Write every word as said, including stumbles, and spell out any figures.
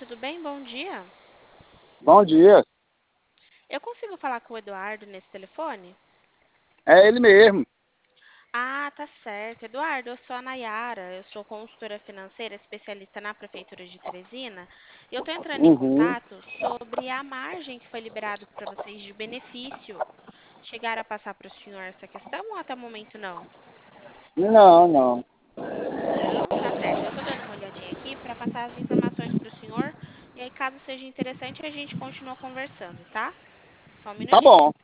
tudo bem? Bom dia. Bom dia. Eu consigo falar com o Eduardo nesse telefone? É ele mesmo. Ah, tá certo. Eduardo, eu sou a Nayara, eu sou consultora financeira especialista na Prefeitura de Teresina. E eu tô entrando em Uhum. contato sobre a margem que foi liberada para vocês de benefício. Chegaram a passar para o senhor essa questão ou até o momento não? Não, não. Não, tá certo. Eu tô dando uma olhadinha aqui para passar as informações para o senhor. E aí, caso seja interessante, a gente continua conversando, tá? Só um Tá minutinho. bom.